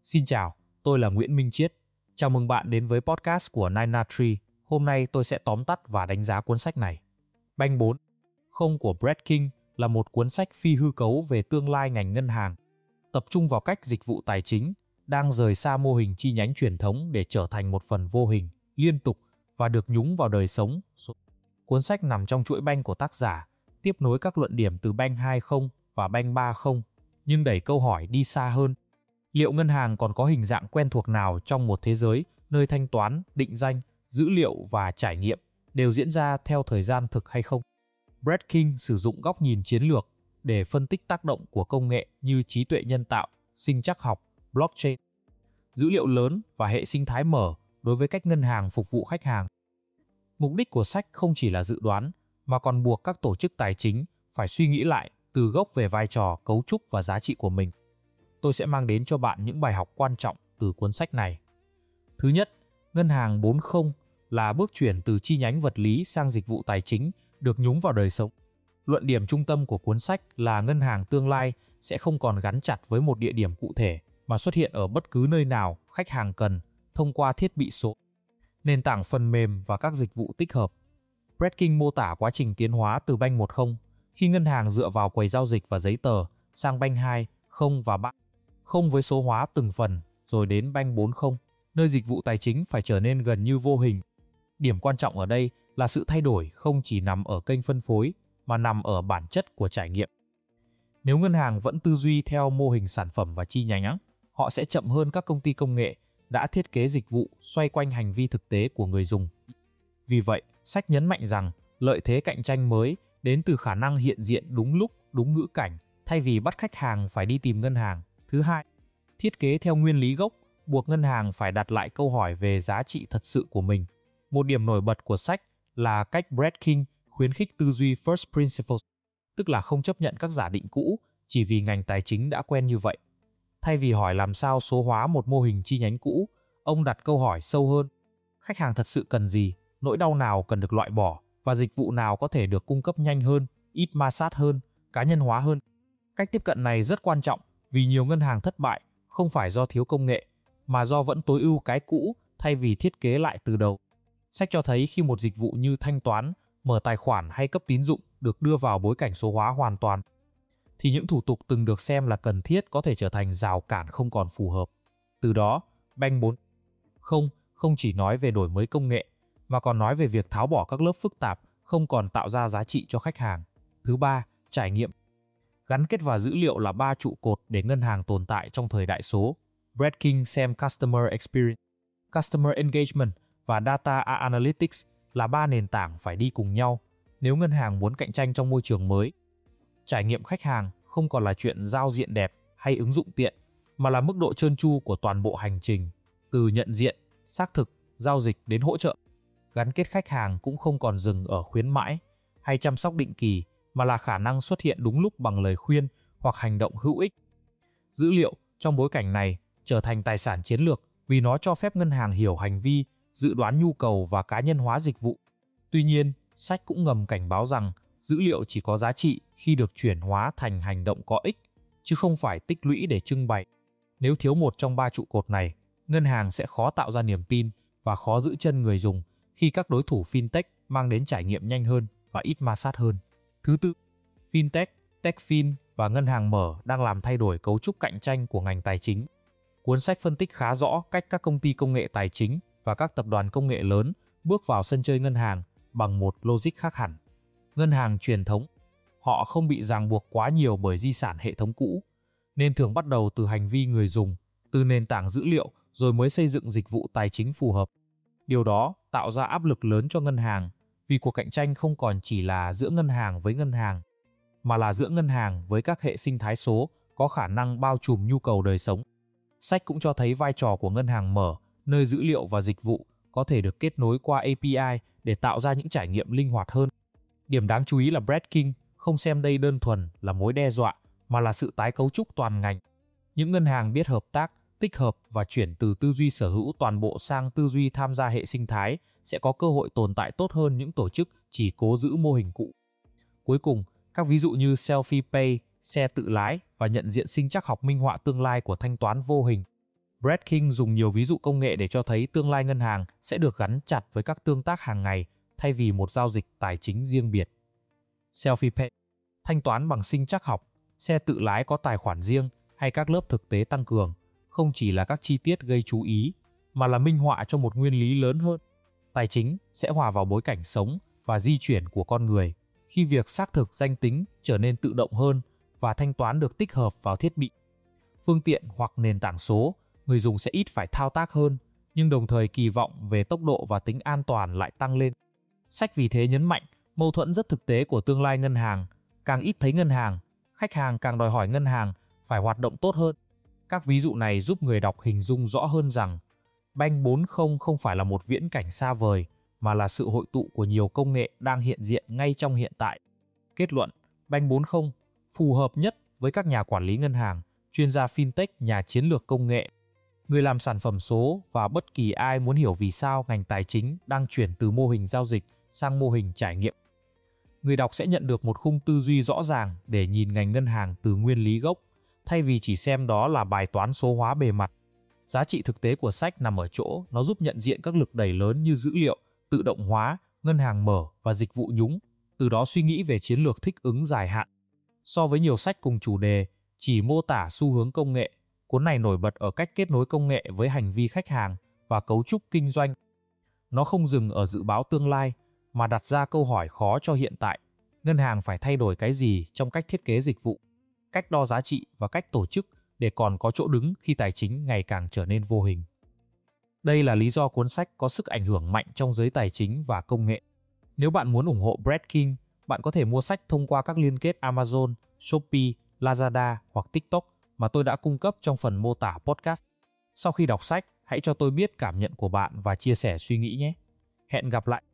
Xin chào, tôi là Nguyễn Minh Chiết. Chào mừng bạn đến với podcast của Nine Tree. Hôm nay tôi sẽ tóm tắt và đánh giá cuốn sách này. Banh 4.0 của Brett King là một cuốn sách phi hư cấu về tương lai ngành ngân hàng, tập trung vào cách dịch vụ tài chính đang rời xa mô hình chi nhánh truyền thống để trở thành một phần vô hình, liên tục và được nhúng vào đời sống. Cuốn sách nằm trong chuỗi banh của tác giả, tiếp nối các luận điểm từ banh 2.0 và banh 3.0, nhưng đẩy câu hỏi đi xa hơn. Liệu ngân hàng còn có hình dạng quen thuộc nào trong một thế giới nơi thanh toán, định danh, dữ liệu và trải nghiệm đều diễn ra theo thời gian thực hay không? Brett King sử dụng góc nhìn chiến lược để phân tích tác động của công nghệ như trí tuệ nhân tạo, sinh trắc học, blockchain, dữ liệu lớn và hệ sinh thái mở đối với cách ngân hàng phục vụ khách hàng. Mục đích của sách không chỉ là dự đoán, mà còn buộc các tổ chức tài chính phải suy nghĩ lại từ gốc về vai trò, cấu trúc và giá trị của mình. Tôi sẽ mang đến cho bạn những bài học quan trọng từ cuốn sách này. Thứ nhất, ngân hàng 4.0 là bước chuyển từ chi nhánh vật lý sang dịch vụ tài chính được nhúng vào đời sống. Luận điểm trung tâm của cuốn sách là ngân hàng tương lai sẽ không còn gắn chặt với một địa điểm cụ thể mà xuất hiện ở bất cứ nơi nào khách hàng cần thông qua thiết bị số, nền tảng phần mềm và các dịch vụ tích hợp. Brett King mô tả quá trình tiến hóa từ banh 1.0 khi ngân hàng dựa vào quầy giao dịch và giấy tờ sang banh 2.0 và 3.0 với số hóa từng phần, rồi đến banh 4.0, nơi dịch vụ tài chính phải trở nên gần như vô hình. Điểm quan trọng ở đây là sự thay đổi không chỉ nằm ở kênh phân phối, mà nằm ở bản chất của trải nghiệm. Nếu ngân hàng vẫn tư duy theo mô hình sản phẩm và chi nhánh, họ sẽ chậm hơn các công ty công nghệ đã thiết kế dịch vụ xoay quanh hành vi thực tế của người dùng. Vì vậy, sách nhấn mạnh rằng lợi thế cạnh tranh mới đến từ khả năng hiện diện đúng lúc, đúng ngữ cảnh, thay vì bắt khách hàng phải đi tìm ngân hàng. Thứ hai, thiết kế theo nguyên lý gốc, buộc ngân hàng phải đặt lại câu hỏi về giá trị thật sự của mình. Một điểm nổi bật của sách là cách Brett King khuyến khích tư duy First Principles, tức là không chấp nhận các giả định cũ chỉ vì ngành tài chính đã quen như vậy. Thay vì hỏi làm sao số hóa một mô hình chi nhánh cũ, ông đặt câu hỏi sâu hơn. Khách hàng thật sự cần gì, nỗi đau nào cần được loại bỏ, và dịch vụ nào có thể được cung cấp nhanh hơn, ít ma sát hơn, cá nhân hóa hơn. Cách tiếp cận này rất quan trọng vì nhiều ngân hàng thất bại không phải do thiếu công nghệ, mà do vẫn tối ưu cái cũ thay vì thiết kế lại từ đầu. Sách cho thấy khi một dịch vụ như thanh toán, mở tài khoản hay cấp tín dụng được đưa vào bối cảnh số hóa hoàn toàn, thì những thủ tục từng được xem là cần thiết có thể trở thành rào cản không còn phù hợp. Từ đó, banh 4.0 không chỉ nói về đổi mới công nghệ, mà còn nói về việc tháo bỏ các lớp phức tạp không còn tạo ra giá trị cho khách hàng. Thứ ba, trải nghiệm. Gắn kết và dữ liệu là ba trụ cột để ngân hàng tồn tại trong thời đại số. Brett King xem Customer Experience, Customer Engagement và Data Analytics là ba nền tảng phải đi cùng nhau nếu ngân hàng muốn cạnh tranh trong môi trường mới. Trải nghiệm khách hàng không còn là chuyện giao diện đẹp hay ứng dụng tiện, mà là mức độ trơn tru của toàn bộ hành trình, từ nhận diện, xác thực, giao dịch đến hỗ trợ. Gắn kết khách hàng cũng không còn dừng ở khuyến mãi hay chăm sóc định kỳ, mà là khả năng xuất hiện đúng lúc bằng lời khuyên hoặc hành động hữu ích. Dữ liệu trong bối cảnh này trở thành tài sản chiến lược vì nó cho phép ngân hàng hiểu hành vi, dự đoán nhu cầu và cá nhân hóa dịch vụ. Tuy nhiên, sách cũng ngầm cảnh báo rằng dữ liệu chỉ có giá trị khi được chuyển hóa thành hành động có ích, chứ không phải tích lũy để trưng bày. Nếu thiếu một trong ba trụ cột này, ngân hàng sẽ khó tạo ra niềm tin và khó giữ chân người dùng khi các đối thủ fintech mang đến trải nghiệm nhanh hơn và ít ma sát hơn. Thứ tư, fintech, techfin và ngân hàng mở đang làm thay đổi cấu trúc cạnh tranh của ngành tài chính. Cuốn sách phân tích khá rõ cách các công ty công nghệ tài chính và các tập đoàn công nghệ lớn bước vào sân chơi ngân hàng bằng một logic khác hẳn. Ngân hàng truyền thống, họ không bị ràng buộc quá nhiều bởi di sản hệ thống cũ, nên thường bắt đầu từ hành vi người dùng, từ nền tảng dữ liệu rồi mới xây dựng dịch vụ tài chính phù hợp. Điều đó tạo ra áp lực lớn cho ngân hàng, vì cuộc cạnh tranh không còn chỉ là giữa ngân hàng với ngân hàng, mà là giữa ngân hàng với các hệ sinh thái số có khả năng bao trùm nhu cầu đời sống. Sách cũng cho thấy vai trò của ngân hàng mở, nơi dữ liệu và dịch vụ có thể được kết nối qua API để tạo ra những trải nghiệm linh hoạt hơn. Điểm đáng chú ý là Brett King không xem đây đơn thuần là mối đe dọa, mà là sự tái cấu trúc toàn ngành. Những ngân hàng biết hợp tác, tích hợp và chuyển từ tư duy sở hữu toàn bộ sang tư duy tham gia hệ sinh thái sẽ có cơ hội tồn tại tốt hơn những tổ chức chỉ cố giữ mô hình cũ. Cuối cùng, các ví dụ như Selfie Pay, xe tự lái và nhận diện sinh trắc học minh họa tương lai của thanh toán vô hình. Brad King dùng nhiều ví dụ công nghệ để cho thấy tương lai ngân hàng sẽ được gắn chặt với các tương tác hàng ngày thay vì một giao dịch tài chính riêng biệt. Selfie Pay, thanh toán bằng sinh trắc học, xe tự lái có tài khoản riêng hay các lớp thực tế tăng cường, không chỉ là các chi tiết gây chú ý, mà là minh họa cho một nguyên lý lớn hơn. Tài chính sẽ hòa vào bối cảnh sống và di chuyển của con người, khi việc xác thực danh tính trở nên tự động hơn và thanh toán được tích hợp vào thiết bị, phương tiện hoặc nền tảng số, người dùng sẽ ít phải thao tác hơn, nhưng đồng thời kỳ vọng về tốc độ và tính an toàn lại tăng lên. Sách vì thế nhấn mạnh mâu thuẫn rất thực tế của tương lai ngân hàng, càng ít thấy ngân hàng, khách hàng càng đòi hỏi ngân hàng phải hoạt động tốt hơn. Các ví dụ này giúp người đọc hình dung rõ hơn rằng Banh 4.0 không phải là một viễn cảnh xa vời, mà là sự hội tụ của nhiều công nghệ đang hiện diện ngay trong hiện tại. Kết luận, Banh 4.0 phù hợp nhất với các nhà quản lý ngân hàng, chuyên gia fintech, nhà chiến lược công nghệ, người làm sản phẩm số và bất kỳ ai muốn hiểu vì sao ngành tài chính đang chuyển từ mô hình giao dịch sang mô hình trải nghiệm. Người đọc sẽ nhận được một khung tư duy rõ ràng để nhìn ngành ngân hàng từ nguyên lý gốc, thay vì chỉ xem đó là bài toán số hóa bề mặt. Giá trị thực tế của sách nằm ở chỗ nó giúp nhận diện các lực đẩy lớn như dữ liệu, tự động hóa, ngân hàng mở và dịch vụ nhúng, từ đó suy nghĩ về chiến lược thích ứng dài hạn. So với nhiều sách cùng chủ đề, chỉ mô tả xu hướng công nghệ, cuốn này nổi bật ở cách kết nối công nghệ với hành vi khách hàng và cấu trúc kinh doanh. Nó không dừng ở dự báo tương lai, mà đặt ra câu hỏi khó cho hiện tại. Ngân hàng phải thay đổi cái gì trong cách thiết kế dịch vụ, cách đo giá trị và cách tổ chức để còn có chỗ đứng khi tài chính ngày càng trở nên vô hình. Đây là lý do cuốn sách có sức ảnh hưởng mạnh trong giới tài chính và công nghệ. Nếu bạn muốn ủng hộ Brad King, bạn có thể mua sách thông qua các liên kết Amazon, Shopee, Lazada hoặc TikTok mà tôi đã cung cấp trong phần mô tả podcast. Sau khi đọc sách, hãy cho tôi biết cảm nhận của bạn và chia sẻ suy nghĩ nhé. Hẹn gặp lại!